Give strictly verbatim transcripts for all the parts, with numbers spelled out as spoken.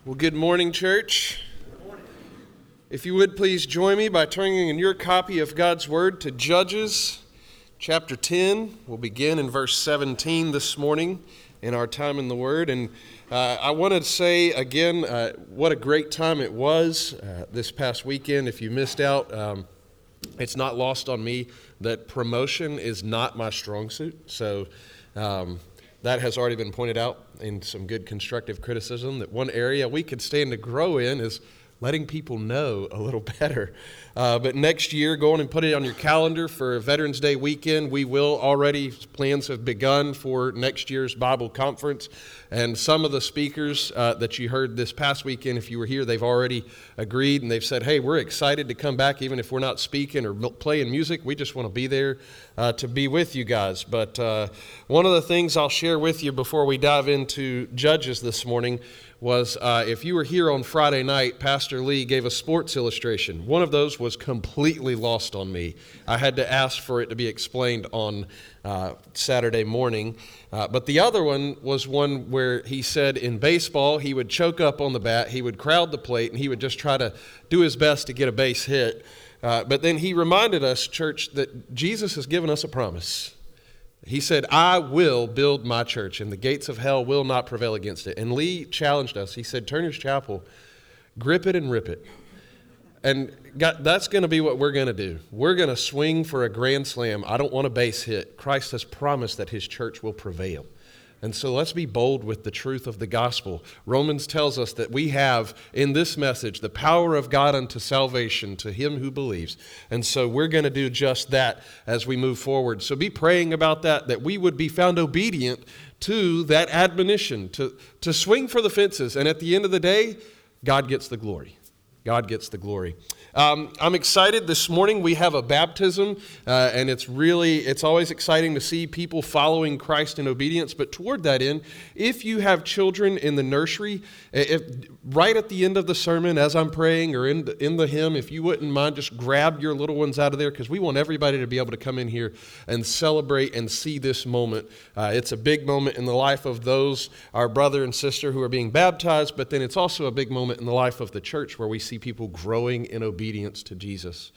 Well, good morning, church. Good morning. If you would please join me by turning in your copy of God's Word to Judges chapter ten. We'll begin in verse seventeen this morning in our time in the Word. And uh, I want to say again uh, what a great time it was uh, this past weekend. If you missed out, um, it's not lost on me that promotion is not my strong suit. So um, that has already been pointed out in some good constructive criticism, that one area we could stand to grow in is letting people know a little better. Uh, but next year, go on and put it on your calendar for Veterans Day weekend. We will already, plans have begun for next year's Bible conference. And some of the speakers uh, that you heard this past weekend, if you were here, they've already agreed and they've said, hey, we're excited to come back even if we're not speaking or playing music. We just want to be there uh, to be with you guys. But uh, one of the things I'll share with you before we dive into Judges this morning was uh, if you were here on Friday night, Pastor Lee gave a sports illustration. One of those was completely lost on me. I had to ask for it to be explained on uh, Saturday morning. Uh, but the other one was one where he said in baseball, he would choke up on the bat, he would crowd the plate, and he would just try to do his best to get a base hit. Uh, but then he reminded us, church, that Jesus has given us a promise. He said, I will build my church, and the gates of hell will not prevail against it. And Lee challenged us. He said, Turner's Chapel, grip it and rip it. And God, that's going to be what we're going to do. We're going to swing for a grand slam. I don't want a base hit. Christ has promised that his church will prevail. And so let's be bold with the truth of the gospel. Romans tells us that we have in this message the power of God unto salvation to him who believes. And so we're going to do just that as we move forward. So be praying about that, that we would be found obedient to that admonition, to, to swing for the fences. And at the end of the day, God gets the glory. God gets the glory. Um, I'm excited this morning. We have a baptism, uh, and it's really, it's always exciting to see people following Christ in obedience. But toward that end, if you have children in the nursery, if right at the end of the sermon, as I'm praying or in the, in the hymn, if you wouldn't mind, just grab your little ones out of there, because we want everybody to be able to come in here and celebrate and see this moment. Uh, it's a big moment in the life of those, our brother and sister who are being baptized, but then it's also a big moment in the life of the church where we see people growing in obedience to Jesus.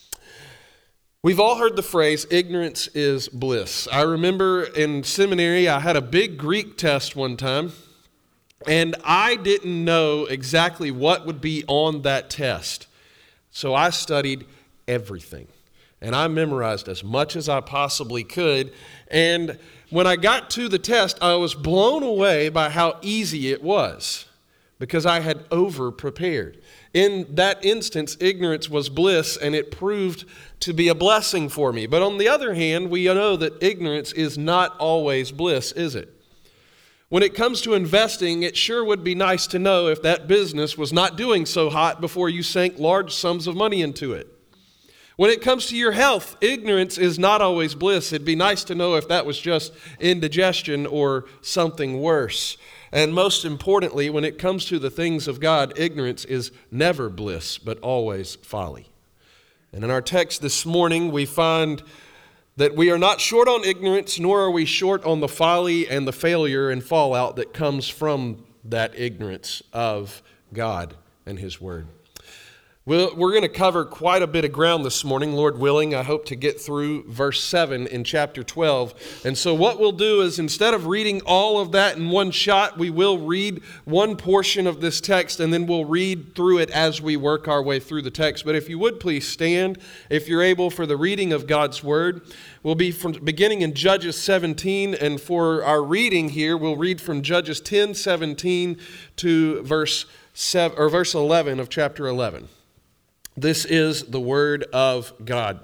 We've all heard the phrase, ignorance is bliss. I remember in seminary, I had a big Greek test one time, and I didn't know exactly what would be on that test. So I studied everything, and I memorized as much as I possibly could. And when I got to the test, I was blown away by how easy it was, because I had over-prepared. In that instance, ignorance was bliss, and it proved to be a blessing for me. But on the other hand, we know that ignorance is not always bliss, is it? When it comes to investing, it sure would be nice to know if that business was not doing so hot before you sank large sums of money into it. When it comes to your health, ignorance is not always bliss. It'd be nice to know if that was just indigestion or something worse. And most importantly, when it comes to the things of God, ignorance is never bliss, but always folly. And in our text this morning, we find that we are not short on ignorance, nor are we short on the folly and the failure and fallout that comes from that ignorance of God and his word. We're going to cover quite a bit of ground this morning, Lord willing. I hope to get through verse seven in chapter twelve. And so what we'll do is, instead of reading all of that in one shot, we will read one portion of this text, and then we'll read through it as we work our way through the text. But if you would please stand, if you're able, for the reading of God's word. We'll be from beginning in Judges seventeen, and for our reading here, we'll read from Judges ten seventeen to verse seven, or verse eleven of chapter eleven. This is the word of God.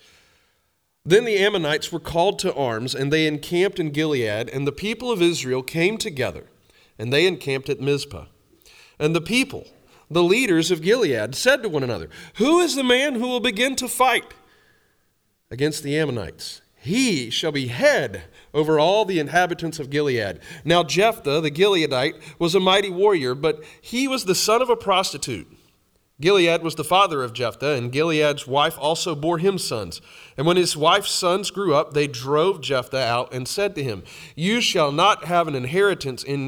Then the Ammonites were called to arms, and they encamped in Gilead, and the people of Israel came together, and they encamped at Mizpah. And the people, the leaders of Gilead, said to one another, who is the man who will begin to fight against the Ammonites? He shall be head over all the inhabitants of Gilead. Now Jephthah, the Gileadite, was a mighty warrior, but he was the son of a prostitute. Gilead was the father of Jephthah, and Gilead's wife also bore him sons. And when his wife's sons grew up, they drove Jephthah out and said to him, you shall not have an inheritance in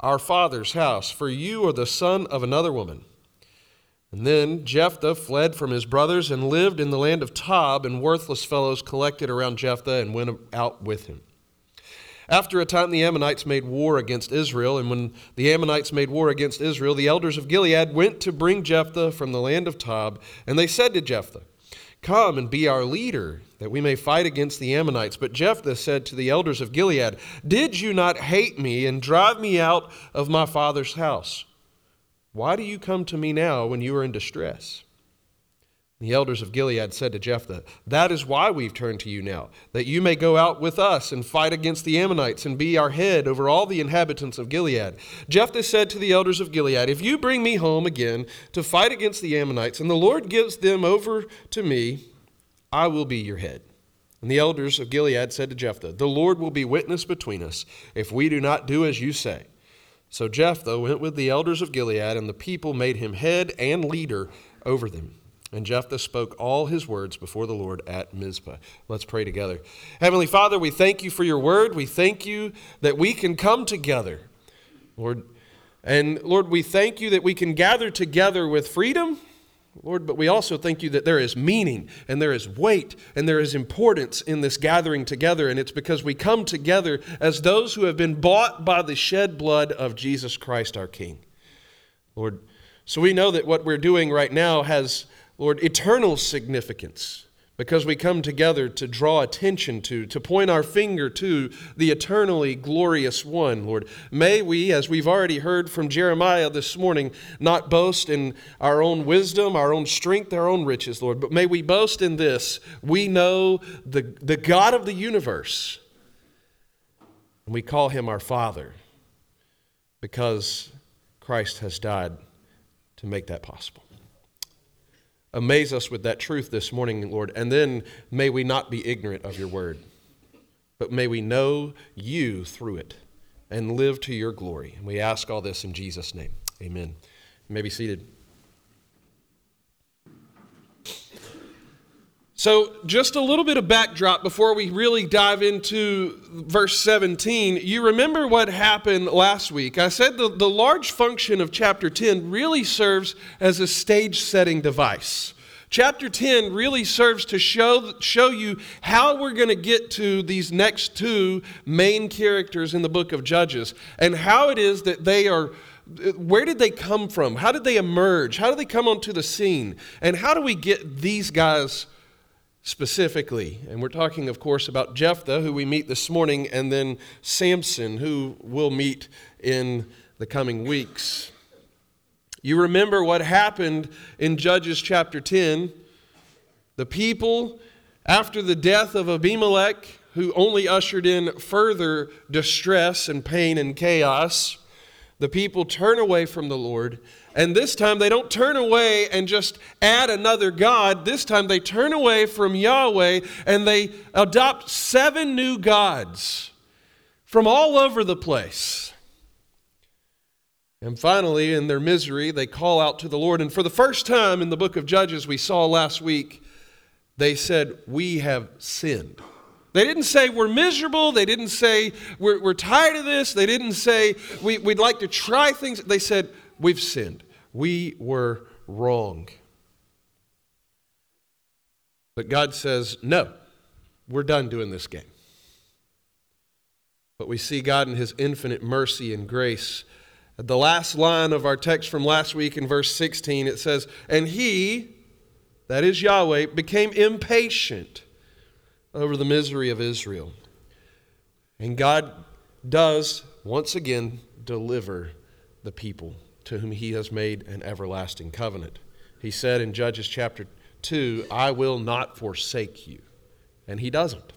our father's house, for you are the son of another woman." And then Jephthah fled from his brothers and lived in the land of Tob, and worthless fellows collected around Jephthah and went out with him. After a time, the Ammonites made war against Israel, and when the Ammonites made war against Israel, the elders of Gilead went to bring Jephthah from the land of Tob, and they said to Jephthah, "Come and be our leader, that we may fight against the Ammonites." But Jephthah said to the elders of Gilead, "Did you not hate me and drive me out of my father's house? Why do you come to me now when you are in distress?" The elders of Gilead said to Jephthah, "That is why we've turned to you now, that you may go out with us and fight against the Ammonites and be our head over all the inhabitants of Gilead." Jephthah said to the elders of Gilead, "If you bring me home again to fight against the Ammonites, and the Lord gives them over to me, I will be your head." And the elders of Gilead said to Jephthah, "The Lord will be witness between us if we do not do as you say." So Jephthah went with the elders of Gilead, and the people made him head and leader over them. And Jephthah spoke all his words before the Lord at Mizpah. Let's pray together. Heavenly Father, we thank you for your word. We thank you that we can come together, Lord. And Lord, we thank you that we can gather together with freedom, Lord, but we also thank you that there is meaning and there is weight and there is importance in this gathering together. And it's because we come together as those who have been bought by the shed blood of Jesus Christ, our King. Lord, so we know that what we're doing right now has, Lord, eternal significance, because we come together to draw attention to, to point our finger to the eternally glorious one, Lord. May we, as we've already heard from Jeremiah this morning, not boast in our own wisdom, our own strength, our own riches, Lord, but may we boast in this: we know the, the God of the universe, and we call him our Father, because Christ has died to make that possible. Amaze us with that truth this morning, Lord, and then may we not be ignorant of your word, but may we know you through it and live to your glory. And we ask all this in Jesus' name. Amen. You may be seated. So just a little bit of backdrop before we really dive into verse seventeen. You remember what happened last week. I said the, the large function of chapter ten really serves as a stage-setting device. Chapter ten really serves to show, show you how we're going to get to these next two main characters in the book of Judges, and how it is that they are, where did they come from? How did they emerge? How did they come onto the scene? And how do we get these guys specifically? And we're talking, of course, about Jephthah, who we meet this morning, and then Samson, who we'll meet in the coming weeks. You remember what happened in Judges chapter ten. The people, after the death of Abimelech, who only ushered in further distress and pain and chaos, the people turn away from the Lord. And this time they don't turn away and just add another god. This time they turn away from Yahweh and they adopt seven new gods from all over the place. And finally, in their misery, they call out to the Lord. And for the first time in the book of Judges we saw last week, they said, "We have sinned." They didn't say we're miserable. They didn't say we're, we're tired of this. They didn't say we, we'd like to try things. They said, "We've sinned. We were wrong." But God says, no, we're done doing this game. But we see God in his infinite mercy and grace. At the last line of our text from last week in verse sixteen, it says, "And he," that is Yahweh, "became impatient over the misery of Israel." And God does once again deliver the people to whom he has made an everlasting covenant. He said in Judges chapter two, "I will not forsake you." And he doesn't.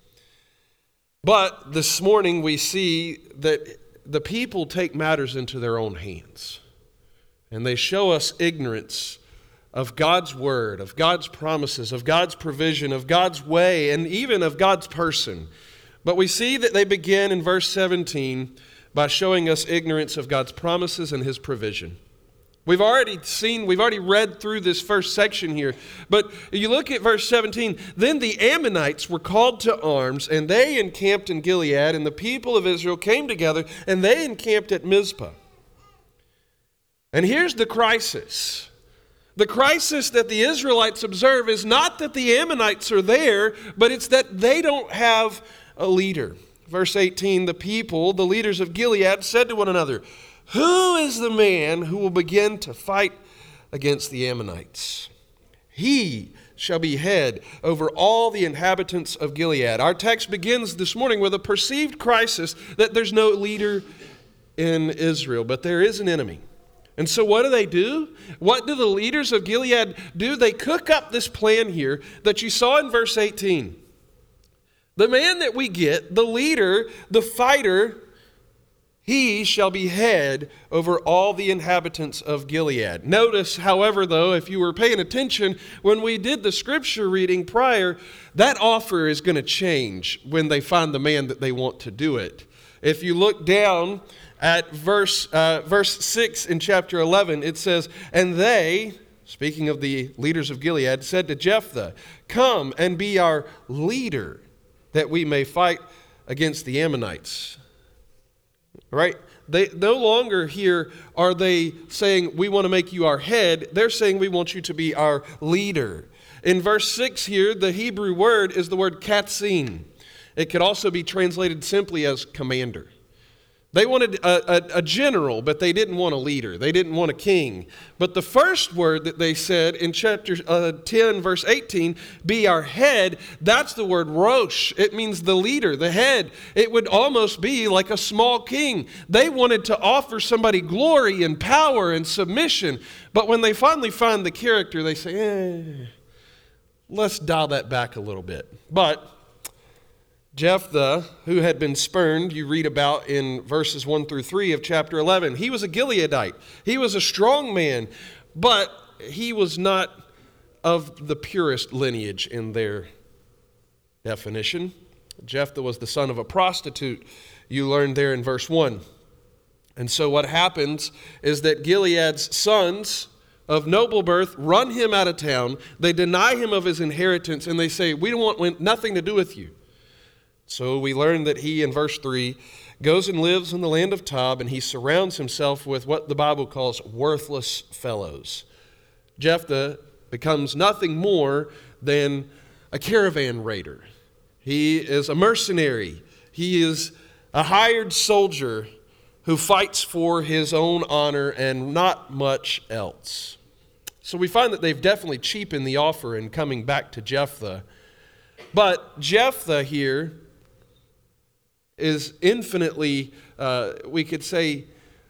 But this morning we see that the people take matters into their own hands. And they show us ignorance of God's word, of God's promises, of God's provision, of God's way, and even of God's person. But we see that they begin in verse seventeen by showing us ignorance of God's promises and his provision. We've already seen, we've already read through this first section here. But you look at verse seventeen, then the Ammonites were called to arms, and they encamped in Gilead, and the people of Israel came together, and they encamped at Mizpah. And here's the crisis. The crisis that the Israelites observe is not that the Ammonites are there, but it's that they don't have a leader. Verse eighteen, the people, the leaders of Gilead, said to one another, who is the man who will begin to fight against the Ammonites? He shall be head over all the inhabitants of Gilead. Our text begins this morning with a perceived crisis that there's no leader in Israel, but there is an enemy. And so what do they do? What do the leaders of Gilead do? They cook up this plan here that you saw in verse eighteen. The man that we get, the leader, the fighter, he shall be head over all the inhabitants of Gilead. Notice, however, though, if you were paying attention, when we did the scripture reading prior, that offer is going to change when they find the man that they want to do it. If you look down at verse, uh, verse six in chapter eleven, it says, and they, speaking of the leaders of Gilead, said to Jephthah, come and be our leader, that we may fight against the Ammonites. Right? They no longer here are they saying, we want to make you our head. They're saying, we want you to be our leader. In verse six here, the Hebrew word is the word katzin. It could also be translated simply as commander. They wanted a, a, a general, but they didn't want a leader. They didn't want a king. But the first word that they said in chapter uh, ten, verse eighteen, be our head, that's the word rosh. It means the leader, the head. It would almost be like a small king. They wanted to offer somebody glory and power and submission. But when they finally find the character, they say, eh, let's dial that back a little bit. But Jephthah, who had been spurned, you read about in verses one through three of chapter eleven. He was a Gileadite. He was a strong man, but he was not of the purest lineage in their definition. Jephthah was the son of a prostitute, you learn there in verse one. And so what happens is that Gilead's sons of noble birth run him out of town. They deny him of his inheritance, and they say, we don't want nothing to do with you. So we learn that he, in verse three, goes and lives in the land of Tob, and he surrounds himself with what the Bible calls worthless fellows. Jephthah becomes nothing more than a caravan raider. He is a mercenary. He is a hired soldier who fights for his own honor and not much else. So we find that they've definitely cheapened the offer in coming back to Jephthah. But Jephthah here is infinitely, uh, we could say,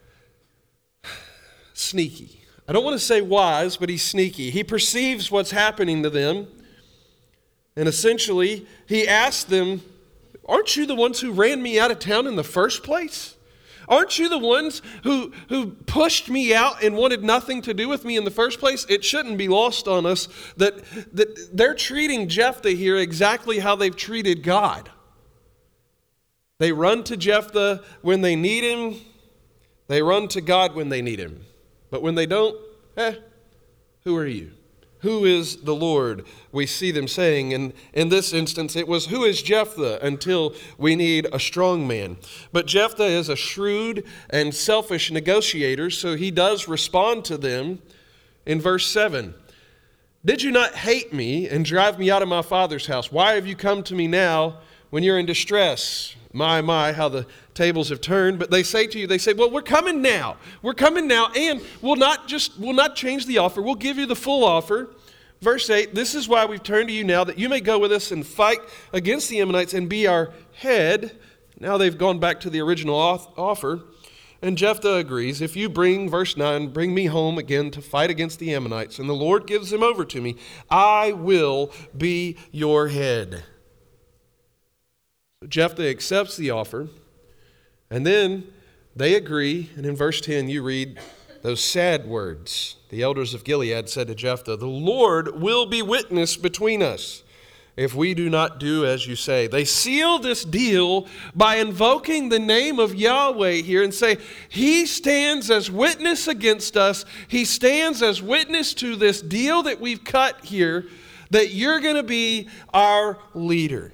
sneaky. I don't want to say wise, but he's sneaky. He perceives what's happening to them, and essentially he asks them, aren't you the ones who ran me out of town in the first place? Aren't you the ones who, who pushed me out and wanted nothing to do with me in the first place? It shouldn't be lost on us that, that they're treating Jephthah here exactly how they've treated God. They run to Jephthah when they need him. They run to God when they need him. But when they don't, eh, who are you? Who is the Lord? We see them saying, and in this instance, it was, who is Jephthah, until we need a strong man. But Jephthah is a shrewd and selfish negotiator, so he does respond to them in verse seven. Did you not hate me and drive me out of my father's house? Why have you come to me now when you're in distress? My, my, how the tables have turned. But they say to you, they say, well, we're coming now. We're coming now, and we'll not just, we'll not change the offer. We'll give you the full offer. Verse eight, this is why we've turned to you now, that you may go with us and fight against the Ammonites and be our head. Now they've gone back to the original offer. And Jephthah agrees, if you bring, verse nine, bring me home again to fight against the Ammonites, and the Lord gives them over to me, I will be your head. Jephthah accepts the offer, and then they agree, and in verse ten you read those sad words. The elders of Gilead said to Jephthah, the Lord will be witness between us, if we do not do as you say. They seal this deal by invoking the name of Yahweh here and say, He stands as witness against us. He stands as witness to this deal that we've cut here, that you're going to be our leader.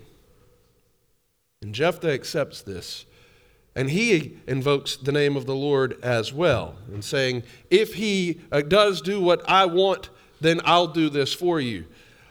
And Jephthah accepts this. And he invokes the name of the Lord as well, and saying, if he uh, does do what I want, then I'll do this for you.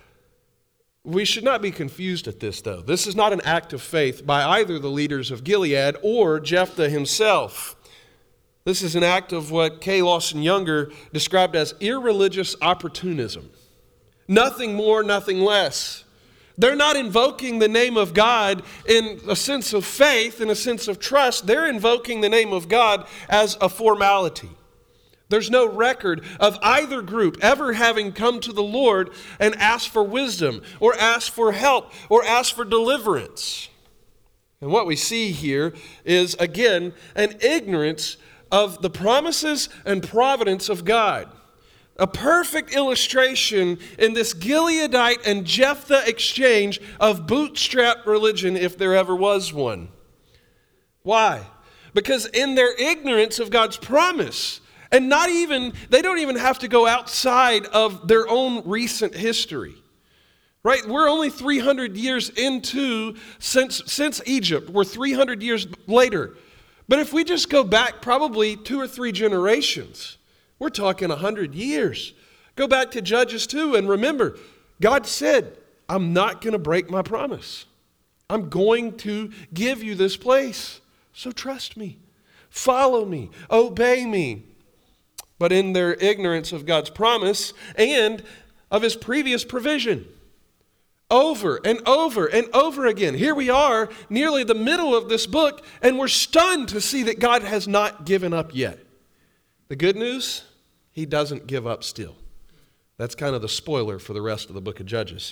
We should not be confused at this, though. This is not an act of faith by either the leaders of Gilead or Jephthah himself. This is an act of what K. Lawson Younger described as irreligious opportunism. Nothing more, nothing less. They're not invoking the name of God in a sense of faith, in a sense of trust. They're invoking the name of God as a formality. There's no record of either group ever having come to the Lord and asked for wisdom, or asked for help, or asked for deliverance. And what we see here is, again, an ignorance of the promises and providence of God. A perfect illustration in this Gileadite and Jephthah exchange of bootstrap religion, if there ever was one. Why? Because in their ignorance of God's promise, and not even, they don't even have to go outside of their own recent history. Right? We're only three hundred years into, since, since Egypt. We're three hundred years later. But if we just go back probably two or three generations, we're talking one hundred years. Go back to Judges two and remember, God said, I'm not going to break my promise. I'm going to give you this place. So trust me. Follow me. Obey me. But in their ignorance of God's promise and of His previous provision, over and over and over again, here we are, nearly the middle of this book, and we're stunned to see that God has not given up yet. The good news, He doesn't give up still. That's kind of the spoiler for the rest of the book of Judges.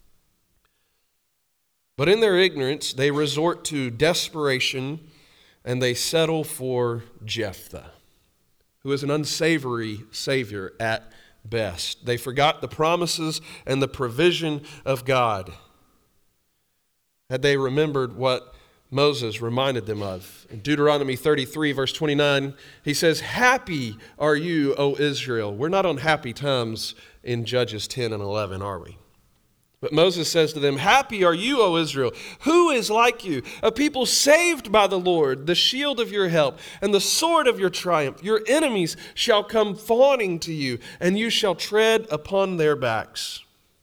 But in their ignorance, they resort to desperation and they settle for Jephthah, who is an unsavory savior at best. They forgot the promises and the provision of God. Had they remembered what Moses reminded them of. In Deuteronomy thirty-three, verse twenty-nine, he says, happy are you, O Israel. We're not on happy times in Judges ten and eleven, are we? But Moses says to them, happy are you, O Israel. Who is like you? A people saved by the Lord, the shield of your help, and the sword of your triumph. Your enemies shall come fawning to you, and you shall tread upon their backs.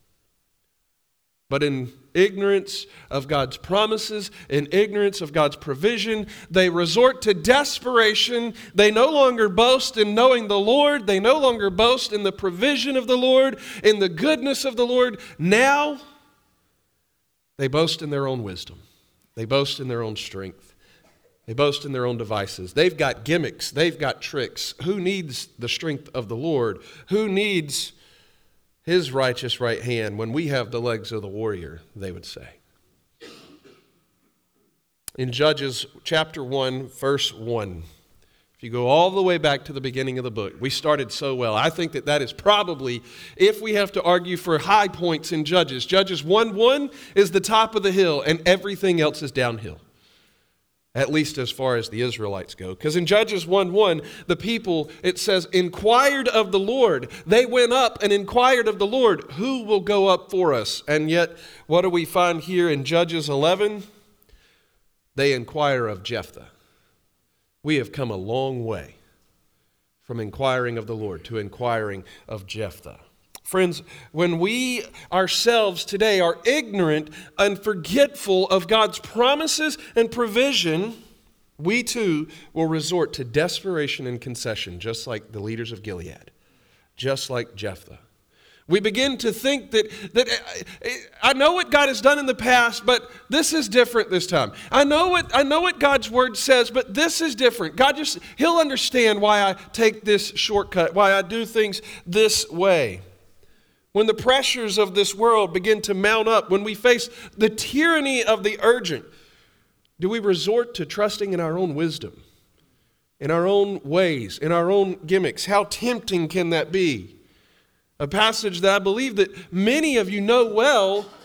But in ignorance of God's promises, in ignorance of God's provision, they resort to desperation. They no longer boast in knowing the Lord. They no longer boast in the provision of the Lord, in the goodness of the Lord. Now, they boast in their own wisdom. They boast in their own strength. They boast in their own devices. They've got gimmicks. They've got tricks. Who needs the strength of the Lord? Who needs His righteous right hand when we have the legs of the warrior, they would say. In Judges chapter one, verse one, if you go all the way back to the beginning of the book, we started so well. I think that that is probably, if we have to argue for high points in Judges, Judges one one is the top of the hill and everything else is downhill. At least as far as the Israelites go. Because in Judges one one, the people, it says, inquired of the Lord. They went up and inquired of the Lord, who will go up for us? And yet, what do we find here in Judges eleven? They inquire of Jephthah. We have come a long way from inquiring of the Lord to inquiring of Jephthah. Friends, when we ourselves today are ignorant and forgetful of God's promises and provision, we too will resort to desperation and concession, just like the leaders of Gilead, just like Jephthah. We begin to think that, that I know what God has done in the past, but this is different this time. I know what I know what God's word says, but this is different. God just, He'll understand why I take this shortcut, why I do things this way. When the pressures of this world begin to mount up, when we face the tyranny of the urgent, do we resort to trusting in our own wisdom, in our own ways, in our own gimmicks? How tempting can that be? A passage that I believe that many of you know well,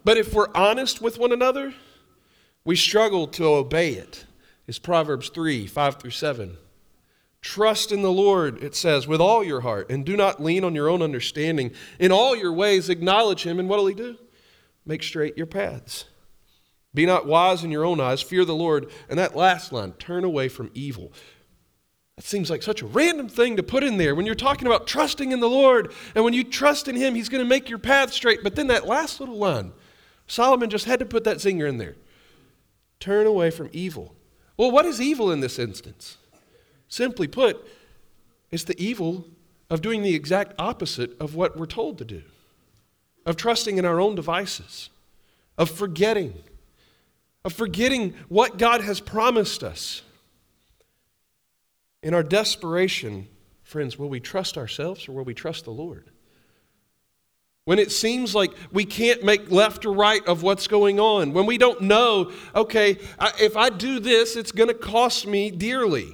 But if we're honest with one another, we struggle to obey it. It's Proverbs three, five through seven. Trust in the Lord, it says, with all your heart, and do not lean on your own understanding. In all your ways acknowledge him, and what will he do? Make straight your paths. Be not wise in your own eyes, fear the Lord. And that last line, turn away from evil. That seems like such a random thing to put in there when you're talking about trusting in the Lord. And when you trust in him, he's going to make your path straight. But then that last little line, Solomon just had to put that zinger in there. Turn away from evil. Well, what is evil in this instance? Simply put, it's the evil of doing the exact opposite of what we're told to do, of trusting in our own devices, of forgetting, of forgetting what God has promised us. In our desperation, friends, will we trust ourselves or will we trust the Lord? When it seems like we can't make left or right of what's going on, when we don't know, okay, I, if I do this, it's going to cost me dearly.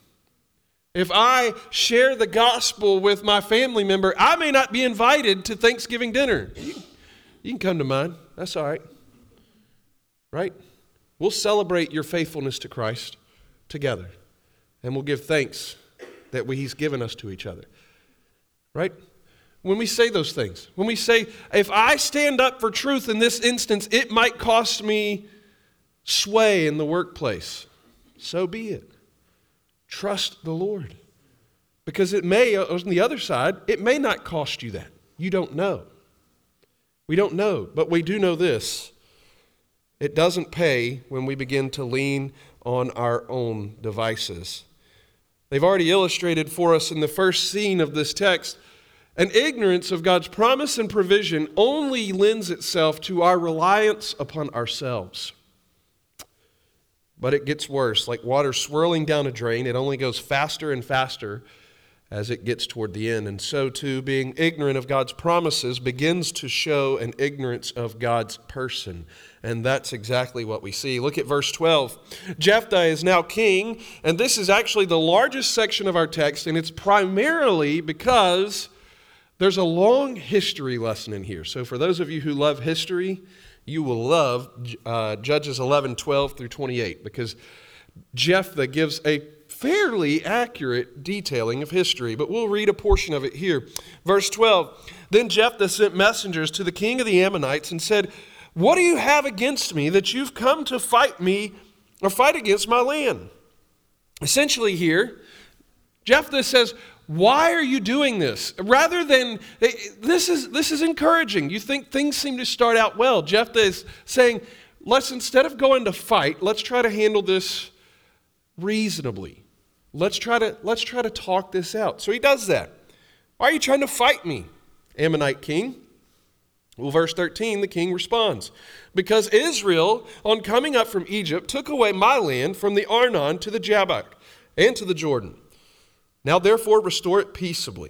If I share the gospel with my family member, I may not be invited to Thanksgiving dinner. You, you can come to mine. That's all right. Right? We'll celebrate your faithfulness to Christ together. And we'll give thanks that we, he's given us to each other. Right? When we say those things, when we say, if I stand up for truth in this instance, it might cost me sway in the workplace. So be it. Trust the Lord. Because it may, on the other side, it may not cost you that. You don't know. We don't know, but we do know this. It doesn't pay when we begin to lean on our own devices. They've already illustrated for us in the first scene of this text, an ignorance of God's promise and provision only lends itself to our reliance upon ourselves. But it gets worse. Like water swirling down a drain, it only goes faster and faster as it gets toward the end. And so too, being ignorant of God's promises begins to show an ignorance of God's person. And that's exactly what we see. Look at verse twelve. Jephthah is now king, and this is actually the largest section of our text, and it's primarily because there's a long history lesson in here. So for those of you who love history, you will love uh, Judges eleven, twelve through twenty-eight, because Jephthah gives a fairly accurate detailing of history, but we'll read a portion of it here. Verse twelve, then Jephthah sent messengers to the king of the Ammonites and said, what do you have against me that you've come to fight me or fight against my land? Essentially here, Jephthah says, why are you doing this? Rather than, this is this is encouraging. You think things seem to start out well. Jephthah is saying, let's, instead of going to fight, let's try to handle this reasonably. Let's try to, let's try to talk this out. So he does that. Why are you trying to fight me, Ammonite king? Well, verse thirteen, the king responds, because Israel, on coming up from Egypt, took away my land from the Arnon to the Jabbok and to the Jordan. Now, therefore, restore it peaceably.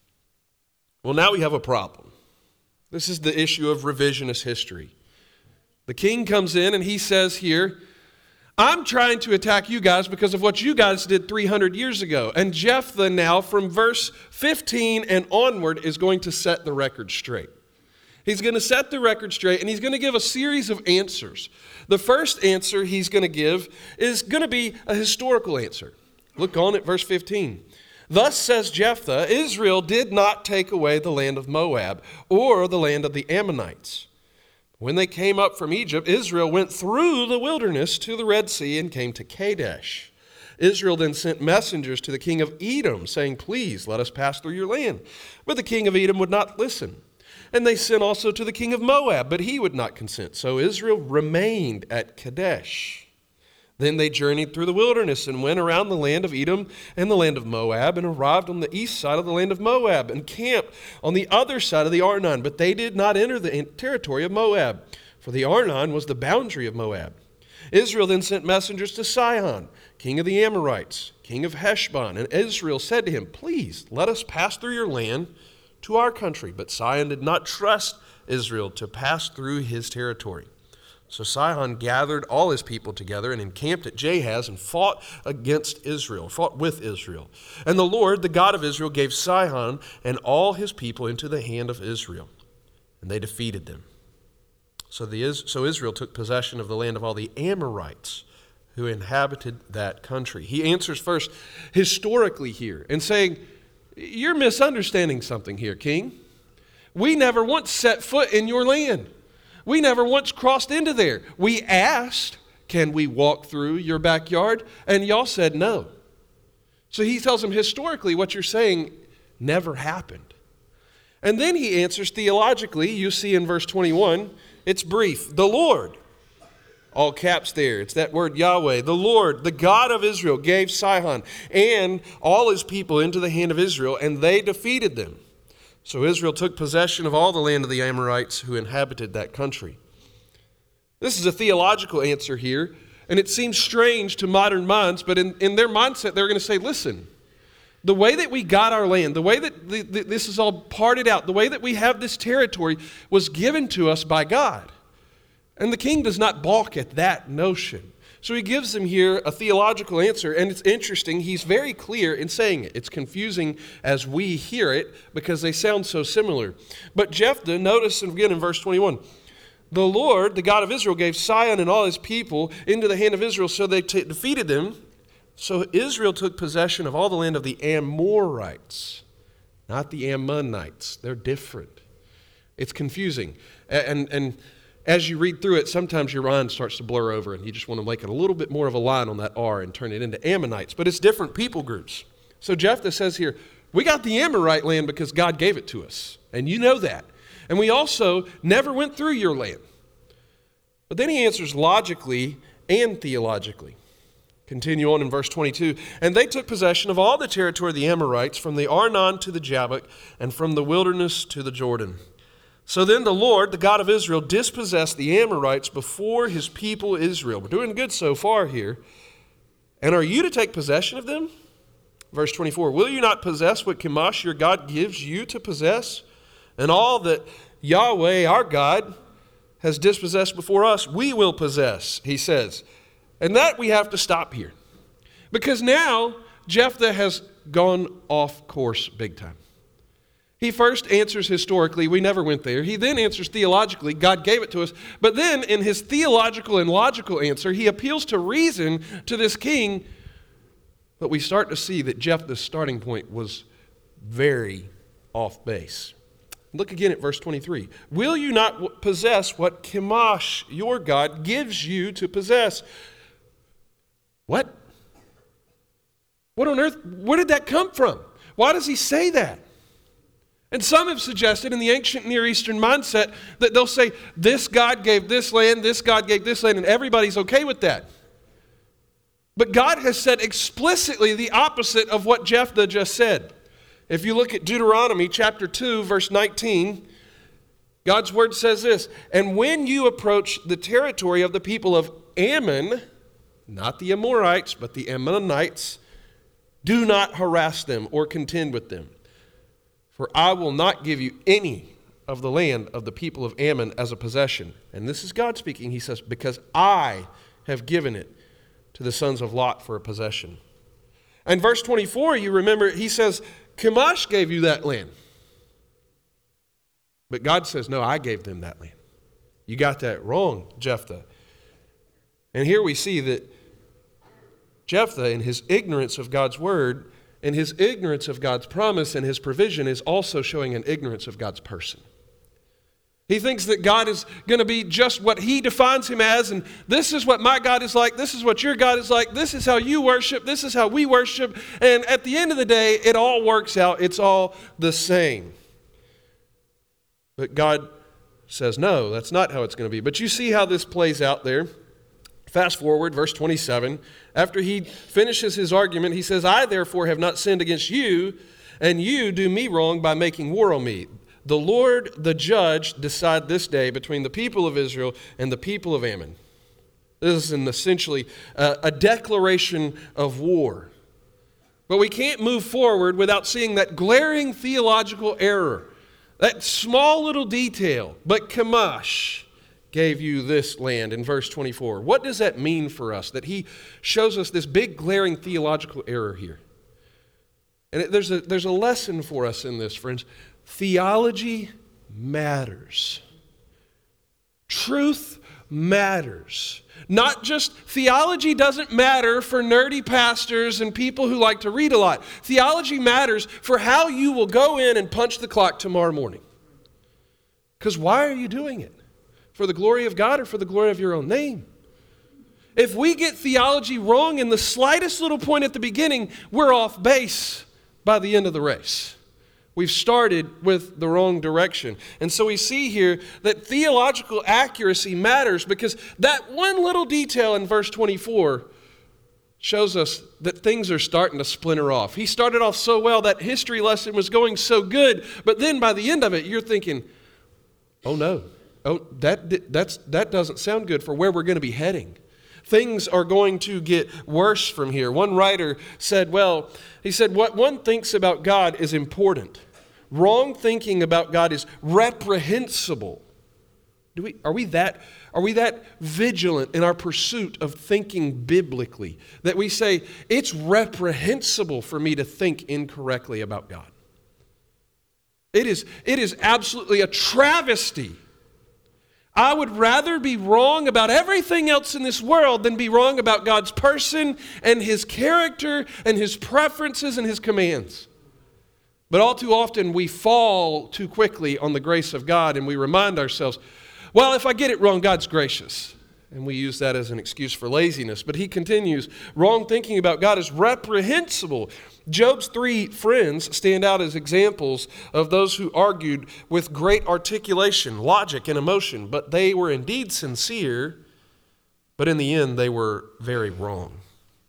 Well, now we have a problem. This is the issue of revisionist history. The king comes in and he says here, I'm trying to attack you guys because of what you guys did three hundred years ago. And Jephthah now, from verse fifteen and onward, is going to set the record straight. He's going to set the record straight, and he's going to give a series of answers. The first answer he's going to give is going to be a historical answer. Look on at verse fifteen. Thus says Jephthah, Israel did not take away the land of Moab or the land of the Ammonites. When they came up from Egypt, Israel went through the wilderness to the Red Sea and came to Kadesh. Israel then sent messengers to the king of Edom, saying, please let us pass through your land. But the king of Edom would not listen. And they sent also to the king of Moab, but he would not consent. So Israel remained at Kadesh. Then they journeyed through the wilderness and went around the land of Edom and the land of Moab and arrived on the east side of the land of Moab and camped on the other side of the Arnon. But they did not enter the territory of Moab, for the Arnon was the boundary of Moab. Israel then sent messengers to Sihon, king of the Amorites, king of Heshbon. And Israel said to him, please let us pass through your land to our country. But Sihon did not trust Israel to pass through his territory. So Sihon gathered all his people together and encamped at Jahaz and fought against Israel, fought with Israel. And the Lord, the God of Israel, gave Sihon and all his people into the hand of Israel, and they defeated them. So, the, so Israel took possession of the land of all the Amorites who inhabited that country. He answers first historically here and saying, you're misunderstanding something here, king. We never once set foot in your land. We never once crossed into there. We asked, can we walk through your backyard? And y'all said no. So he tells them historically what you're saying never happened. And then he answers theologically. You see in verse twenty-one, it's brief. The Lord, all caps there, it's that word Yahweh. The Lord, the God of Israel, gave Sihon and all his people into the hand of Israel, and they defeated them. So Israel took possession of all the land of the Amorites who inhabited that country. This is a theological answer here, and it seems strange to modern minds, but in, in their mindset, they're going to say, listen, the way that we got our land, the way that the, the, this is all parted out, the way that we have this territory was given to us by God. And the king does not balk at that notion. So he gives them here a theological answer, and it's interesting. He's very clear in saying it. It's confusing as we hear it because they sound so similar. But Jephthah, notice again in verse twenty-one, the Lord, the God of Israel, gave Sihon and all his people into the hand of Israel, so they t- defeated them. So Israel took possession of all the land of the Amorites, not the Ammonites. They're different. It's confusing. And, and as you read through it, sometimes your mind starts to blur over and you just want to make it a little bit more of a line on that R and turn it into Ammonites. But it's different people groups. So Jephthah says here, we got the Amorite land because God gave it to us. And you know that. And we also never went through your land. But then he answers logically and theologically. Continue on in verse twenty-two. And they took possession of all the territory of the Amorites, from the Arnon to the Jabbok, and from the wilderness to the Jordan. So then the Lord, the God of Israel, dispossessed the Amorites before his people Israel. We're doing good so far here. And are you to take possession of them? Verse twenty-four. Will you not possess what Chemosh your God gives you to possess? And all that Yahweh our God has dispossessed before us, we will possess, he says. And that we have to stop here. Because now Jephthah has gone off course big time. He first answers historically, we never went there. He then answers theologically, God gave it to us. But then in his theological and logical answer, he appeals to reason to this king. But we start to see that Jephthah's starting point was very off base. Look again at verse twenty-three. Will you not possess what Chemosh, your God, gives you to possess? What? What on earth? Where did that come from? Why does he say that? And some have suggested in the ancient Near Eastern mindset that they'll say, this God gave this land, this God gave this land, and everybody's okay with that. But God has said explicitly the opposite of what Jephthah just said. If you look at Deuteronomy chapter two, verse nineteen, God's word says this, and when you approach the territory of the people of Ammon, not the Amorites, but the Ammonites, do not harass them or contend with them. For I will not give you any of the land of the people of Ammon as a possession. And this is God speaking. He says, because I have given it to the sons of Lot for a possession. And verse twenty-four, you remember, he says, Chemosh gave you that land. But God says, no, I gave them that land. You got that wrong, Jephthah. And here we see that Jephthah, in his ignorance of God's word, and his ignorance of God's promise and his provision, is also showing an ignorance of God's person. He thinks that God is going to be just what he defines him as, and this is what my God is like, this is what your God is like, this is how you worship, this is how we worship, and at the end of the day, it all works out, it's all the same. But God says, no, that's not how it's going to be. But you see how this plays out there. Fast forward, verse twenty-seven. After he finishes his argument, he says, I therefore have not sinned against you, and you do me wrong by making war on me. The Lord, the judge, decide this day between the people of Israel and the people of Ammon. This is an essentially uh, a declaration of war. But we can't move forward without seeing that glaring theological error. That small little detail, but Chemosh gave you this land in verse twenty-four. What does that mean for us? That he shows us this big glaring theological error here. And it, there's a, there's a lesson for us in this, friends. Theology matters. Truth matters. Not just theology doesn't matter for nerdy pastors and people who like to read a lot. Theology matters for how you will go in and punch the clock tomorrow morning. Because why are you doing it? For the glory of God or for the glory of your own name? If we get theology wrong in the slightest little point at the beginning, we're off base by the end of the race. We've started with the wrong direction. And so we see here that theological accuracy matters because that one little detail in verse twenty-four shows us that things are starting to splinter off. He started off so well, that history lesson was going so good, but then by the end of it, you're thinking, oh no, oh that that's that doesn't sound good for where we're going to be heading. Things are going to get worse from here. One writer said, well, he said, what one thinks about God is important. Wrong thinking about God is reprehensible. Do we, are we that, are we that vigilant in our pursuit of thinking biblically that we say, it's reprehensible for me to think incorrectly about God? It is, it is absolutely a travesty. I would rather be wrong about everything else in this world than be wrong about God's person and His character and His preferences and His commands. But all too often we fall too quickly on the grace of God and we remind ourselves, well, if I get it wrong, God's gracious. And we use that as an excuse for laziness. But he continues, wrong thinking about God is reprehensible. Job's three friends stand out as examples of those who argued with great articulation, logic, and emotion. But they were indeed sincere, but in the end they were very wrong.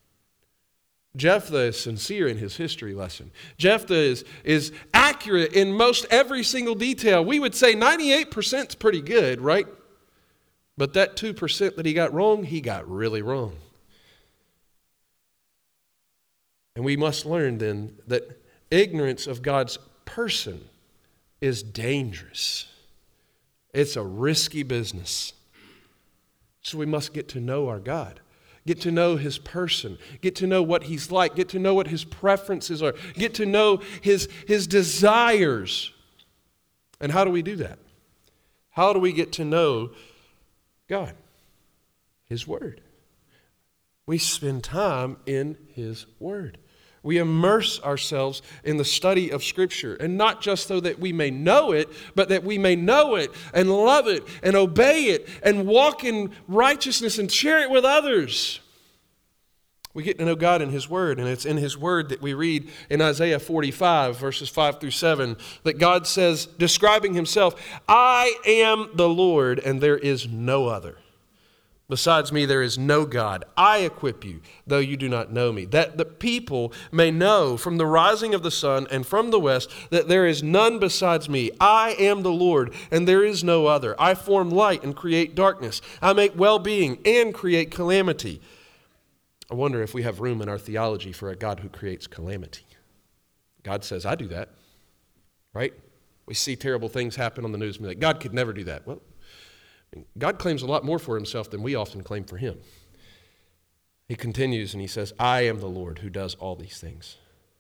Jephthah is sincere in his history lesson. Jephthah is, is accurate in most every single detail. We would say ninety-eight percent is pretty good, right? But that two percent that he got wrong, he got really wrong. And we must learn then that ignorance of God's person is dangerous. It's a risky business. So we must get to know our God. Get to know His person. Get to know what He's like. Get to know what His preferences are. Get to know His, his desires. And how do we do that? How do we get to know God? His Word. We spend time in His Word. We immerse ourselves in the study of Scripture, and not just so that we may know it, but that we may know it and love it and obey it and walk in righteousness and share it with others. We get to know God in His Word, and it's in His Word that we read in Isaiah forty-five, verses five through seven, that God says, describing Himself, I am the Lord, and there is no other. Besides me, there is no God. I equip you, though you do not know me, that the people may know from the rising of the sun and from the west that there is none besides me. I am the Lord, and there is no other. I form light and create darkness. I make well-being and create calamity. I wonder if we have room in our theology for a God who creates calamity. God says, I do that, right? We see terrible things happen on the news and be like, God could never do that. Well, God claims a lot more for Himself than we often claim for Him. He continues and he says, I am the Lord who does all these things.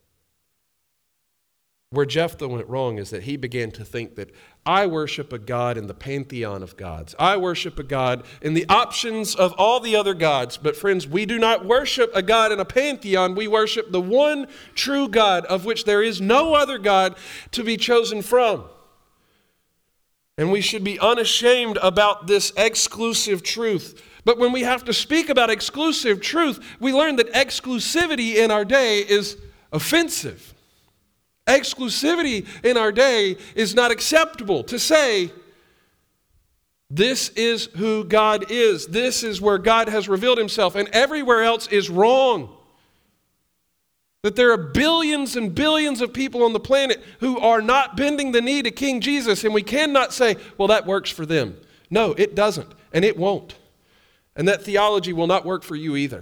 Where Jephthah went wrong is that he began to think that I worship a God in the pantheon of gods. I worship a God in the options of all the other gods. But friends, we do not worship a God in a pantheon. We worship the one true God, of which there is no other God to be chosen from. And we should be unashamed about this exclusive truth. But when we have to speak about exclusive truth, we learn that exclusivity in our day is offensive. Exclusivity in our day is not acceptable. To say, this is who God is. This is where God has revealed Himself, and everywhere else is wrong. That there are billions and billions of people on the planet who are not bending the knee to King Jesus, and we cannot say, well, that works for them. No, it doesn't, and it won't. And that theology will not work for you either.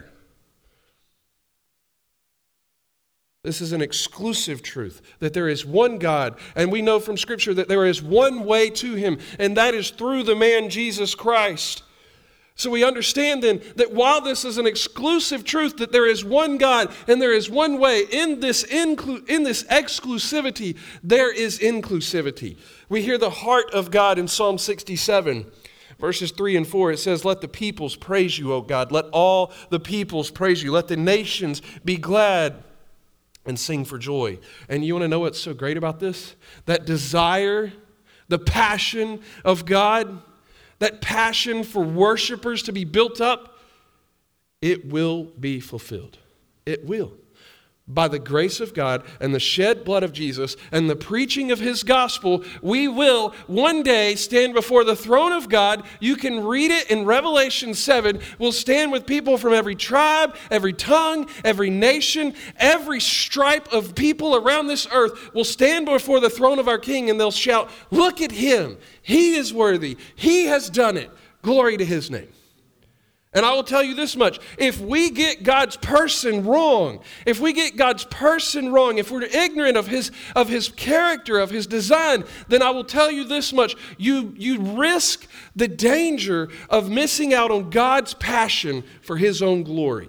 This is an exclusive truth, that there is one God, and we know from Scripture that there is one way to Him, and that is through the man Jesus Christ. So we understand then that while this is an exclusive truth, that there is one God and there is one way, in this inclu- in this exclusivity, there is inclusivity. We hear the heart of God in Psalm sixty-seven. Verses three and four, it says, let the peoples praise you, O God. Let all the peoples praise you. Let the nations be glad and sing for joy. And you want to know what's so great about this? That desire, the passion of God, that passion for worshipers to be built up, it will be fulfilled. It will. By the grace of God and the shed blood of Jesus and the preaching of His gospel, we will one day stand before the throne of God. You can read it in Revelation seven. We'll stand with people from every tribe, every tongue, every nation, every stripe of people around this earth will stand before the throne of our King, and they'll shout, look at Him. He is worthy. He has done it. Glory to His name. And I will tell you this much, if we get God's person wrong, if we get God's person wrong, if we're ignorant of His, of His character, of His design, then I will tell you this much, you, you risk the danger of missing out on God's passion for His own glory.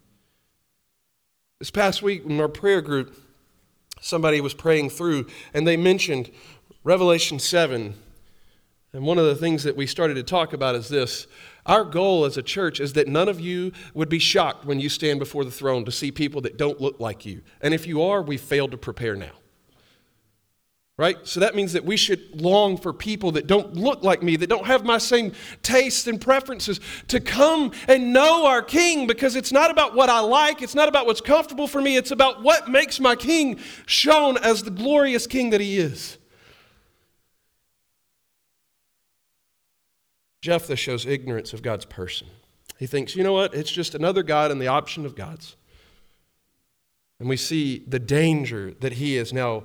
This past week in our prayer group, somebody was praying through and they mentioned Revelation seven. And one of the things that we started to talk about is this. Our goal as a church is that none of you would be shocked when you stand before the throne to see people that don't look like you. And if you are, we've failed to prepare now. Right? So that means that we should long for people that don't look like me, that don't have my same tastes and preferences, to come and know our King, because it's not about what I like, it's not about what's comfortable for me, it's about what makes my King shown as the glorious King that He is. Jephthah shows ignorance of God's person. He thinks, you know what, it's just another God and the option of gods. And we see the danger that he is now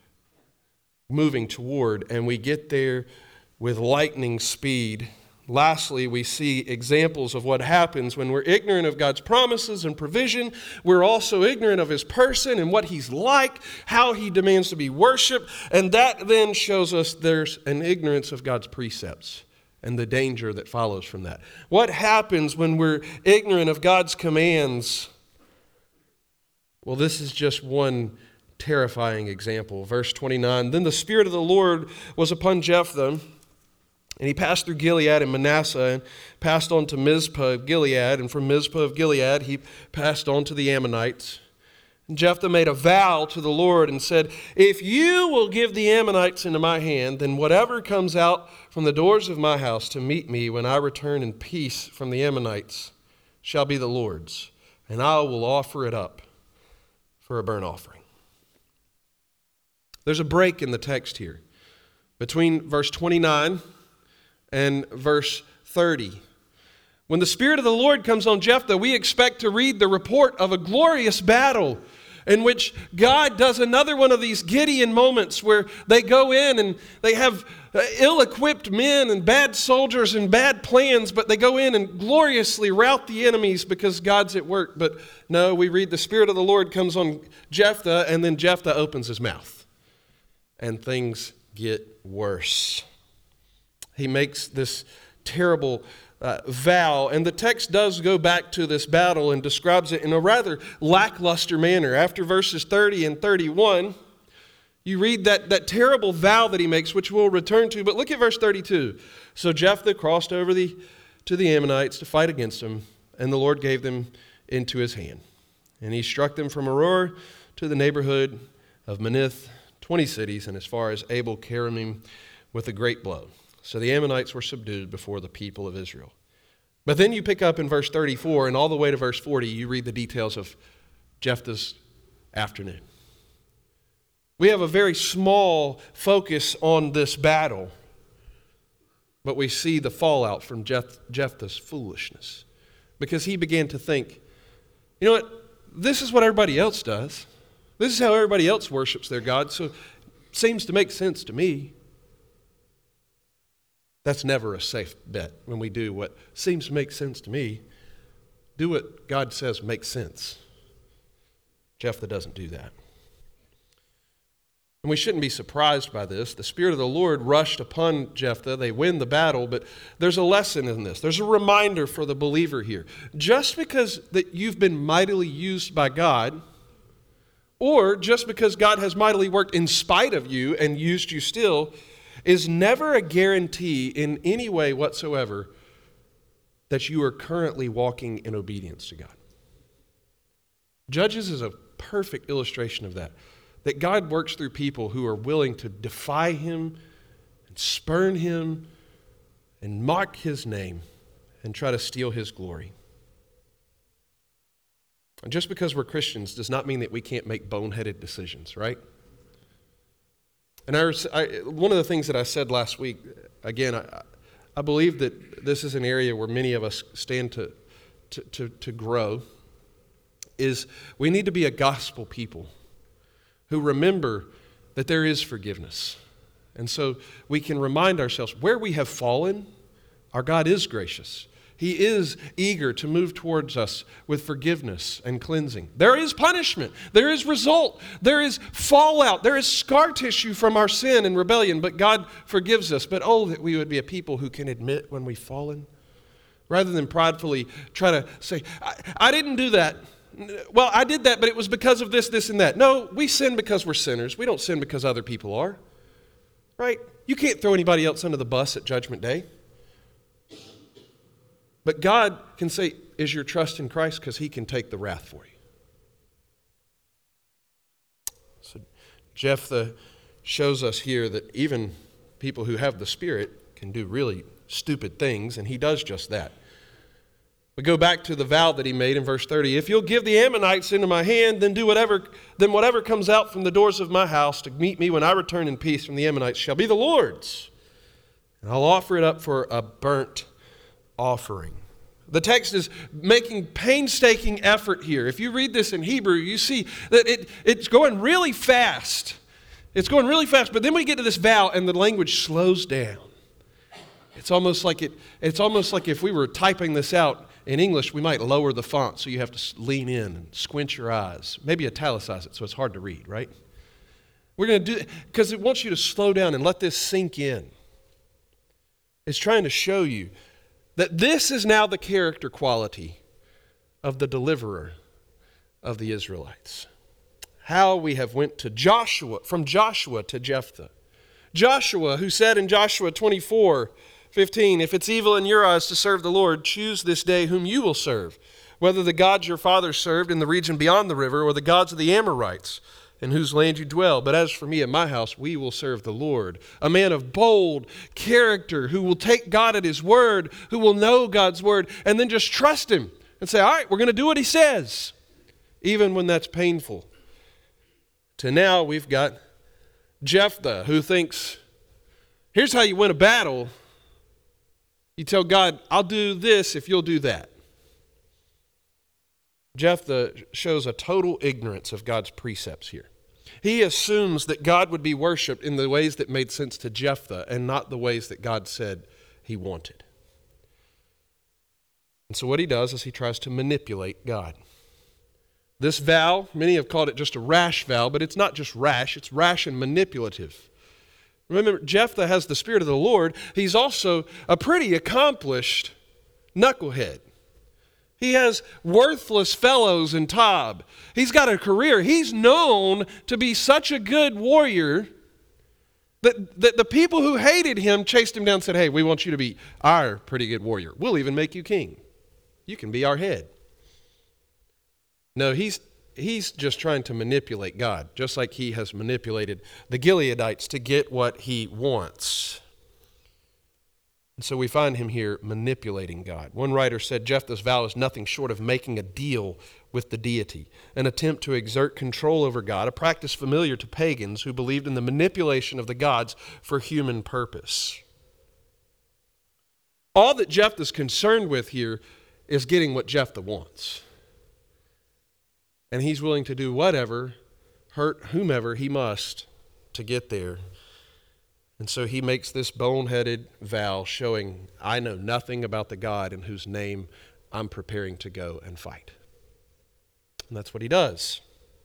moving toward, and we get there with lightning speed. Lastly, we see examples of what happens when we're ignorant of God's promises and provision. We're also ignorant of His person and what He's like, how He demands to be worshiped, and that then shows us there's an ignorance of God's precepts and the danger that follows from that. What happens when we're ignorant of God's commands? Well, this is just one terrifying example. Verse twenty-nine, then the Spirit of the Lord was upon Jephthah, and he passed through Gilead and Manasseh, and passed on to Mizpah of Gilead, and from Mizpah of Gilead he passed on to the Ammonites. And Jephthah made a vow to the Lord and said, if you will give the Ammonites into my hand, then whatever comes out from the doors of my house to meet me when I return in peace from the Ammonites shall be the Lord's, and I will offer it up for a burnt offering. There's a break in the text here between verse twenty-nine and verse thirty. When the Spirit of the Lord comes on Jephthah, we expect to read the report of a glorious battle in which God does another one of these Gideon moments where they go in and they have ill-equipped men and bad soldiers and bad plans, but they go in and gloriously rout the enemies because God's at work. But no, we read the Spirit of the Lord comes on Jephthah, and then Jephthah opens his mouth, and things get worse. He makes this terrible Uh, vow, and the text does go back to this battle and describes it in a rather lackluster manner. After verses thirty and thirty-one, you read that, that terrible vow that he makes, which we'll return to, but look at verse thirty-two. So Jephthah crossed over the, to the Ammonites to fight against them, and the Lord gave them into his hand. And he struck them from Aroer to the neighborhood of Manith, twenty cities, and as far as Abel Keramim, with a great blow. So the Ammonites were subdued before the people of Israel. But then you pick up in verse thirty-four, and all the way to verse forty, you read the details of Jephthah's afternoon. We have a very small focus on this battle, but we see the fallout from Jeph- Jephthah's foolishness, because he began to think, you know what, this is what everybody else does. This is how everybody else worships their God, so it seems to make sense to me. That's never a safe bet when we do what seems to make sense to me. Do what God says makes sense. Jephthah doesn't do that. And we shouldn't be surprised by this. The Spirit of the Lord rushed upon Jephthah. They win the battle, but there's a lesson in this. There's a reminder for the believer here. Just because that you've been mightily used by God, or just because God has mightily worked in spite of you and used you still, is never a guarantee in any way whatsoever that you are currently walking in obedience to God. Judges is a perfect illustration of that. That God works through people who are willing to defy him and spurn him and mock his name and try to steal his glory. And just because we're Christians does not mean that we can't make boneheaded decisions, right? And I, I, one of the things that I said last week, again, I, I believe that this is an area where many of us stand to, to, to, to grow, is we need to be a gospel people who remember that there is forgiveness. And so we can remind ourselves where we have fallen, our God is gracious. He is eager to move towards us with forgiveness and cleansing. There is punishment. There is result. There is fallout. There is scar tissue from our sin and rebellion, but God forgives us. But oh, that we would be a people who can admit when we've fallen, rather than pridefully try to say, I, I didn't do that. Well, I did that, but it was because of this, this, and that. No, we sin because we're sinners. We don't sin because other people are. Right? You can't throw anybody else under the bus at Judgment Day. But God can say, is your trust in Christ? Because he can take the wrath for you. So Jephthah shows us here that even people who have the Spirit can do really stupid things, and he does just that. We go back to the vow that he made in verse thirty. If you'll give the Ammonites into my hand, then do whatever, then whatever comes out from the doors of my house to meet me when I return in peace from the Ammonites shall be the Lord's. And I'll offer it up for a burnt offering. The text is making painstaking effort here. If you read this in Hebrew, you see that it, it's going really fast. It's going really fast, but then we get to this vow and the language slows down. It's almost like it, it's almost like if we were typing this out in English, we might lower the font so you have to lean in and squint your eyes. Maybe italicize it so it's hard to read, right? We're going to do it because it wants you to slow down and let this sink in. It's trying to show you that this is now the character quality of the deliverer of the Israelites. How we have went to Joshua, from Joshua to Jephthah. Joshua, who said in Joshua twenty-four fifteen, if it's evil in your eyes to serve the Lord, choose this day whom you will serve, whether the gods your fathers served in the region beyond the river or the gods of the Amorites, in whose land you dwell. But as for me and my house, we will serve the Lord. A man of bold character who will take God at his word, who will know God's word, and then just trust him and say, all right, we're going to do what he says, even when that's painful. To now we've got Jephthah, who thinks, here's how you win a battle. You tell God, I'll do this if you'll do that. Jephthah shows a total ignorance of God's precepts here. He assumes that God would be worshiped in the ways that made sense to Jephthah and not the ways that God said he wanted. And so what he does is he tries to manipulate God. This vow, many have called it just a rash vow, but it's not just rash, it's rash and manipulative. Remember, Jephthah has the Spirit of the Lord. He's also a pretty accomplished knucklehead. He has worthless fellows in Tob. He's got a career. He's known to be such a good warrior that, that the people who hated him chased him down and said, hey, we want you to be our pretty good warrior. We'll even make you king. You can be our head. No, he's he's just trying to manipulate God, just like he has manipulated the Gileadites to get what he wants. And so we find him here manipulating God. One writer said Jephthah's vow is nothing short of making a deal with the deity, an attempt to exert control over God, a practice familiar to pagans who believed in the manipulation of the gods for human purpose. All that Jephthah's concerned with here is getting what Jephthah wants. And he's willing to do whatever, hurt whomever he must to get there. And so he makes this boneheaded vow showing, I know nothing about the God in whose name I'm preparing to go and fight. And that's what he does.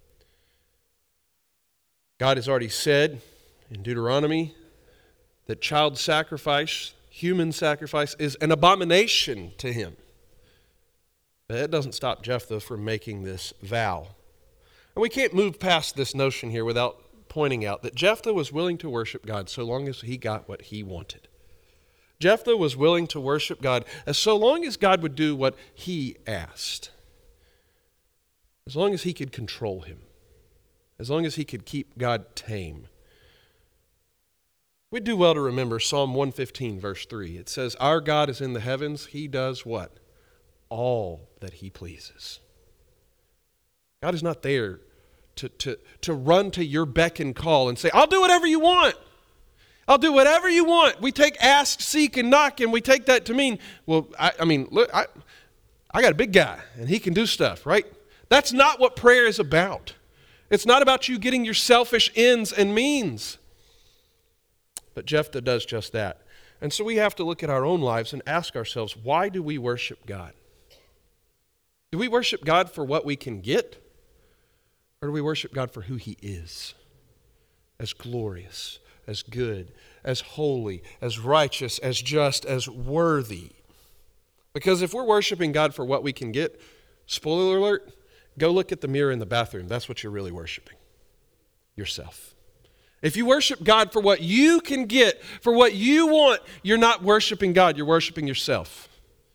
God has already said in Deuteronomy that child sacrifice, human sacrifice, is an abomination to him. But that doesn't stop Jephthah from making this vow. And we can't move past this notion here without pointing out that Jephthah was willing to worship God so long as he got what he wanted. Jephthah was willing to worship God as so long as God would do what he asked. As long as he could control him. As long as he could keep God tame. We'd do well to remember Psalm one fifteen, verse three. It says, our God is in the heavens. He does what? All that he pleases. God is not there to, to, to run to your beck and call and say, I'll do whatever you want. I'll do whatever you want. We take ask, seek, and knock, and we take that to mean, well, I, I mean, look, I, I got a big guy, and he can do stuff, right? That's not what prayer is about. It's not about you getting your selfish ends and means. But Jephthah does just that. And so we have to look at our own lives and ask ourselves, why do we worship God? Do we worship God for what we can get? Or do we worship God for who he is? As glorious, as good, as holy, as righteous, as just, as worthy. Because if we're worshiping God for what we can get, spoiler alert, go look at the mirror in the bathroom. That's what you're really worshiping. Yourself. If you worship God for what you can get, for what you want, you're not worshiping God, you're worshiping yourself.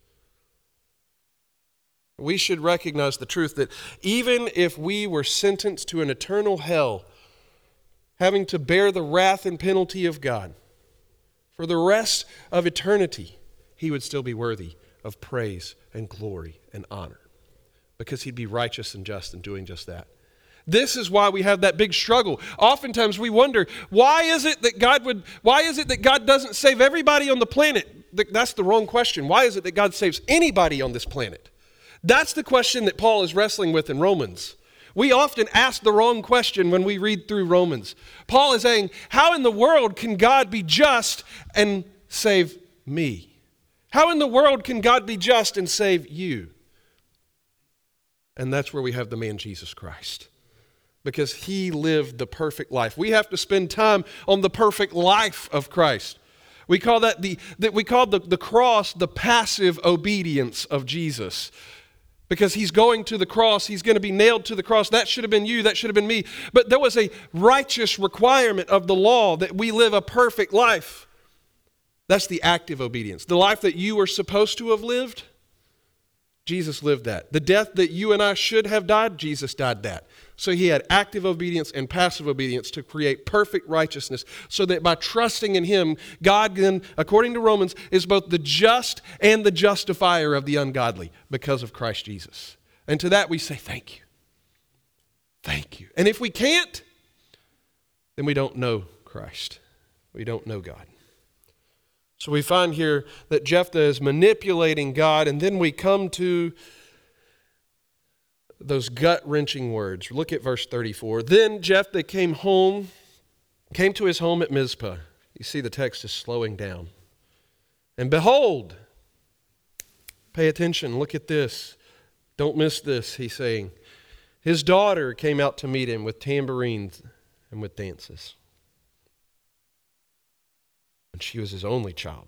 We should recognize the truth that even if we were sentenced to an eternal hell, having to bear the wrath and penalty of God for the rest of eternity, he would still be worthy of praise and glory and honor because he'd be righteous and just in doing just that. This is why we have that big struggle. Oftentimes we wonder, why is it that God would, why is it that God doesn't save everybody on the planet? That's the wrong question. Why is it that God saves anybody on this planet? That's the question that Paul is wrestling with in Romans. We often ask the wrong question when we read through Romans. Paul is saying, how in the world can God be just and save me? How in the world can God be just and save you? And that's where we have the man Jesus Christ. Because he lived the perfect life. We have to spend time on the perfect life of Christ. We call that the that we call the, the cross the passive obedience of Jesus. Because he's going to the cross, he's going to be nailed to the cross. That should have been you, that should have been me. But there was a righteous requirement of the law that we live a perfect life. That's the active obedience. The life that you were supposed to have lived, Jesus lived that. The death that you and I should have died, Jesus died that. So he had active obedience and passive obedience to create perfect righteousness so that by trusting in him, God then, according to Romans, is both the just and the justifier of the ungodly because of Christ Jesus. And to that we say thank you. Thank you. And if we can't, then we don't know Christ. We don't know God. So we find here that Jephthah is manipulating God, and then we come to those gut-wrenching words. Look at verse thirty-four. Then Jephthah came home, came to his home at Mizpah. You see the text is slowing down. And behold, pay attention, look at this. Don't miss this, he's saying. His daughter came out to meet him with tambourines and with dances. And she was his only child.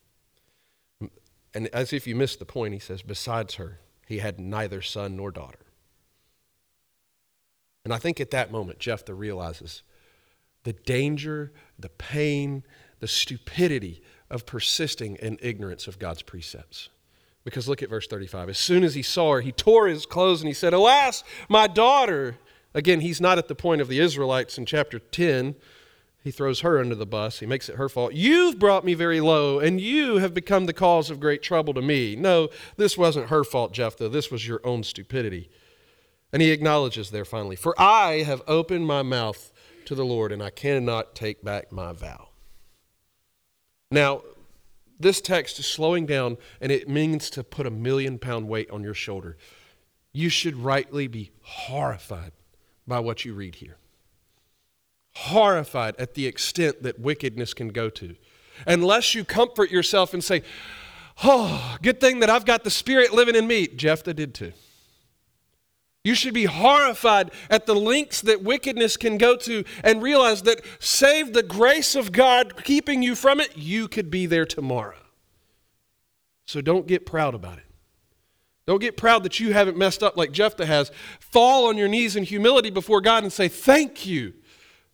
And as if you missed the point, he says, besides her, he had neither son nor daughter. And I think at that moment, Jephthah realizes the danger, the pain, the stupidity of persisting in ignorance of God's precepts. Because look at verse thirty-five. As soon as he saw her, he tore his clothes and he said, alas, my daughter. Again, he's not at the point of the Israelites in chapter ten. He throws her under the bus. He makes it her fault. You've brought me very low, and you have become the cause of great trouble to me. No, this wasn't her fault, Jephthah. This was your own stupidity. And he acknowledges there finally, for I have opened my mouth to the Lord, and I cannot take back my vow. Now, this text is slowing down, and it means to put a million pound weight on your shoulder. You should rightly be horrified by what you read here. Horrified at the extent that wickedness can go to. Unless you comfort yourself and say, oh, good thing that I've got the Spirit living in me. Jephthah did too. You should be horrified at the lengths that wickedness can go to and realize that save the grace of God keeping you from it, you could be there tomorrow. So don't get proud about it. Don't get proud that you haven't messed up like Jephthah has. Fall on your knees in humility before God and say, thank you.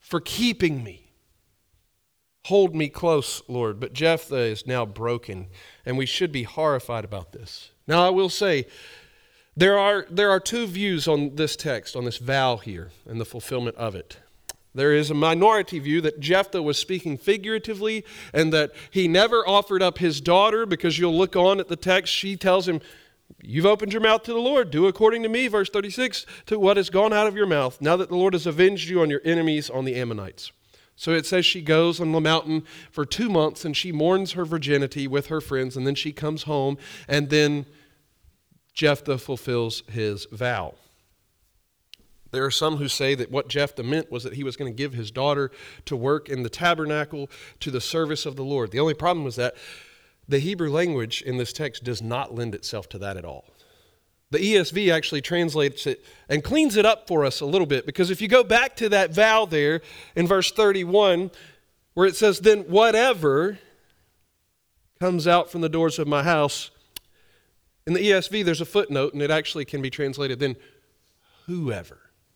for keeping me. Hold me close, Lord. But Jephthah is now broken, and we should be horrified about this. Now, I will say, there are, there are two views on this text, on this vow here, and the fulfillment of it. There is a minority view that Jephthah was speaking figuratively and that he never offered up his daughter, because you'll look on at the text, she tells him, you've opened your mouth to the Lord. Do according to me, verse thirty-six, to what has gone out of your mouth, now that the Lord has avenged you on your enemies, on the Ammonites. So it says she goes on the mountain for two months and she mourns her virginity with her friends, and then she comes home, and then Jephthah fulfills his vow. There are some who say that what Jephthah meant was that he was going to give his daughter to work in the tabernacle to the service of the Lord. The only problem was that the Hebrew language in this text does not lend itself to that at all. The E S V actually translates it and cleans it up for us a little bit, because if you go back to that vow there in verse thirty-one, where it says, then whatever comes out from the doors of my house, in the E S V there's a footnote, and it actually can be translated then whoever.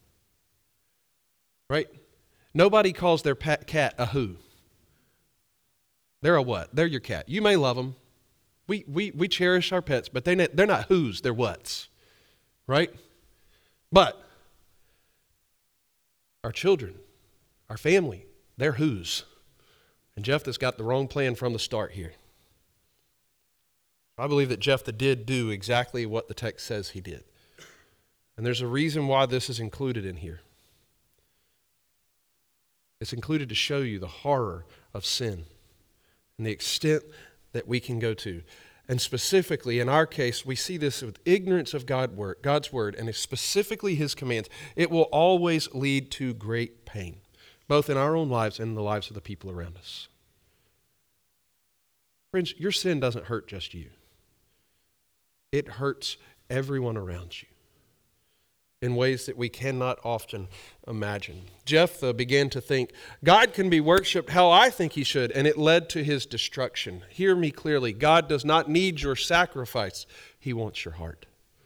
Right? Nobody calls their pet cat a who. They're a what? They're your cat. You may love them. We, we, we cherish our pets, but they, they're not who's, they're what's, right? But our children, our family, they're who's. And Jephthah's got the wrong plan from the start here. I believe that Jephthah did do exactly what the text says he did. And there's a reason why this is included in here. It's included to show you the horror of sin and the extent that we can go to. And specifically, in our case, we see this with ignorance of God word, God's word, and specifically his commands. It will always lead to great pain, both in our own lives and in the lives of the people around us. Friends, your sin doesn't hurt just you. It hurts everyone around you in ways that we cannot often imagine. Jephthah began to think, God can be worshiped how I think he should, and it led to his destruction. Hear me clearly. God does not need your sacrifice. He wants your heart.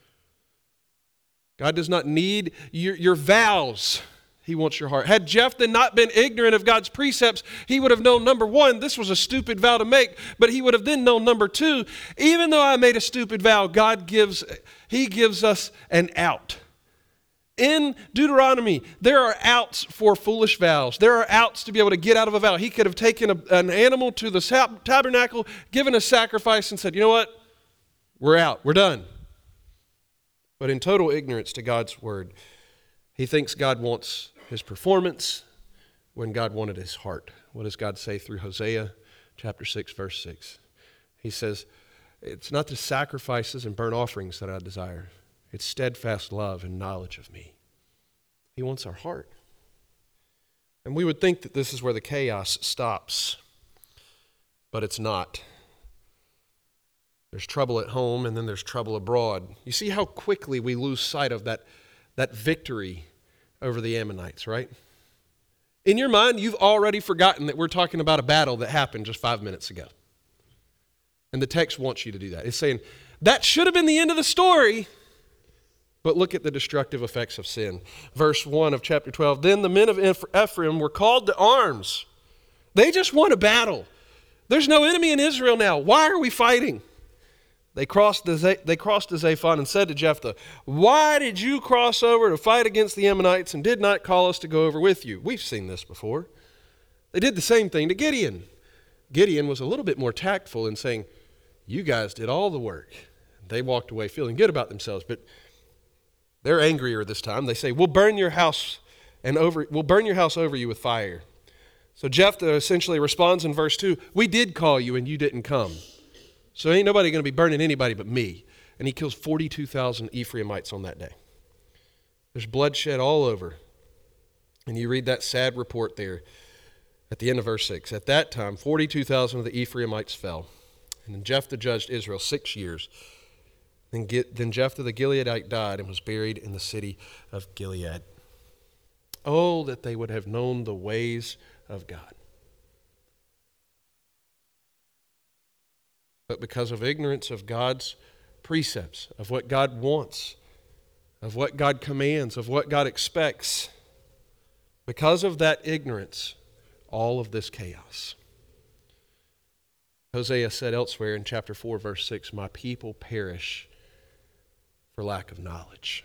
God does not need your, your vows. He wants your heart. Had Jephthah not been ignorant of God's precepts, he would have known, number one, this was a stupid vow to make, but he would have then known, number two, even though I made a stupid vow, God gives, he gives us an out. In Deuteronomy, there are outs for foolish vows. There are outs to be able to get out of a vow. He could have taken a, an animal to the tabernacle, given a sacrifice, and said, you know what? We're out. We're done. But in total ignorance to God's word, he thinks God wants his performance when God wanted his heart. What does God say through Hosea chapter six, verse six? He says, it's not the sacrifices and burnt offerings that I desire. It's steadfast love and knowledge of me. He wants our heart. And we would think that this is where the chaos stops, but it's not. There's trouble at home, and then there's trouble abroad. You see how quickly we lose sight of that, that victory over the Ammonites, right? In your mind, you've already forgotten that we're talking about a battle that happened just five minutes ago. And the text wants you to do that. It's saying, that should have been the end of the story. But look at the destructive effects of sin. Verse one of chapter twelve, then the men of Ephraim were called to arms. They just won a battle. There's no enemy in Israel now. Why are we fighting? They crossed the, they crossed the Zaphon and said to Jephthah, why did you cross over to fight against the Ammonites and did not call us to go over with you? We've seen this before. They did the same thing to Gideon. Gideon was a little bit more tactful in saying, you guys did all the work. They walked away feeling good about themselves, but they're angrier this time. They say, we'll burn your house and over we'll burn your house over you with fire. So Jephthah essentially responds in verse two, we did call you and you didn't come. So ain't nobody going to be burning anybody but me. And he kills forty-two thousand Ephraimites on that day. There's bloodshed all over. And you read that sad report there at the end of verse six. At that time, forty-two thousand of the Ephraimites fell. And then Jephthah judged Israel six years. Then, then Jephthah the Gileadite died and was buried in the city of Gilead. Oh, that they would have known the ways of God. But because of ignorance of God's precepts, of what God wants, of what God commands, of what God expects, Because of that ignorance, all of this chaos. Hosea said elsewhere in chapter four, verse six, my people perish for lack of knowledge.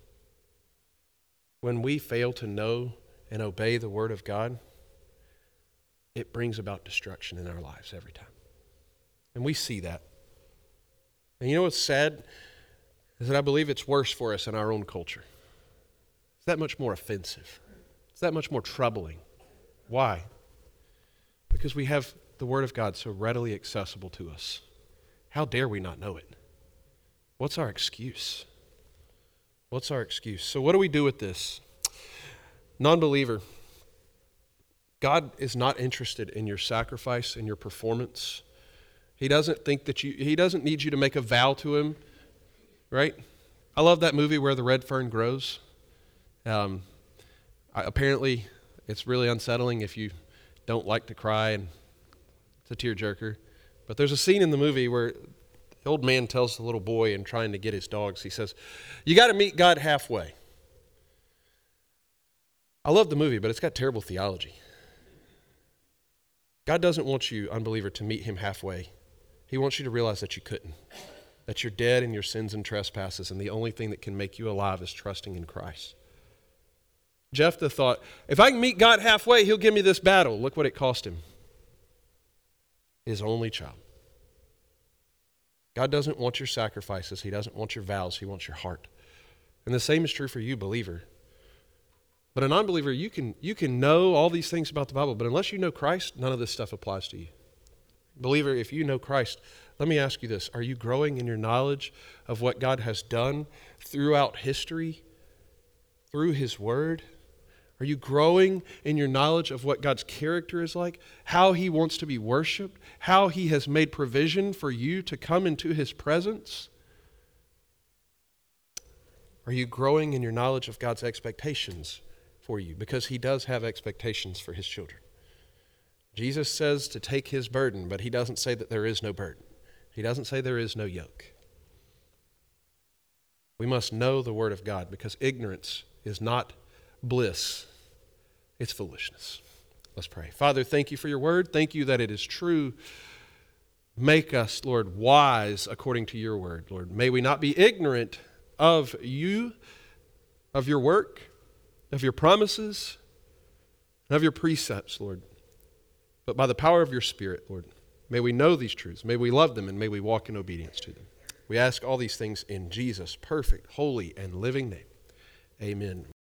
When we fail to know and obey the Word of God, it brings about destruction in our lives every time. And we see that. And you know what's sad? Is that I believe it's worse for us in our own culture. It's that much more offensive. It's that much more troubling. Why? Because we have the Word of God so readily accessible to us. How dare we not know it? What's our excuse? What's our excuse? So what do we do with this? Non-believer, God is not interested in your sacrifice and your performance. He doesn't think that you, he doesn't need you to make a vow to him, right? I love that movie Where the Red Fern Grows. Um, I, apparently, it's really unsettling if you don't like to cry, and it's a tearjerker. But there's a scene in the movie where the old man tells the little boy in trying to get his dogs, he says, you got to meet God halfway. I love the movie, but it's got terrible theology. God doesn't want you, unbeliever, to meet him halfway. He wants you to realize that you couldn't, that you're dead in your sins and trespasses, and the only thing that can make you alive is trusting in Christ. Jephthah thought, if I can meet God halfway, he'll give me this battle. Look what it cost him. His only child. God doesn't want your sacrifices. He doesn't want your vows. He wants your heart. And the same is true for you, believer. But a non-believer, you can, you can know all these things about the Bible, but unless you know Christ, none of this stuff applies to you. Believer, if you know Christ, let me ask you this. Are you growing in your knowledge of what God has done throughout history, through his word? Are you growing in your knowledge of what God's character is like, how he wants to be worshiped, how he has made provision for you to come into his presence? Are you growing in your knowledge of God's expectations for you? Because he does have expectations for his children. Jesus says to take his burden, but he doesn't say that there is no burden. He doesn't say there is no yoke. We must know the word of God because ignorance is not bliss. It's foolishness. Let's pray. Father, thank you for your word. Thank you that it is true. Make us, Lord, wise according to your word, Lord. May we not be ignorant of you, of your work, of your promises, and of your precepts, Lord. But by the power of your Spirit, Lord, may we know these truths. May we love them, and may we walk in obedience to them. We ask all these things in Jesus' perfect, holy, and living name. Amen.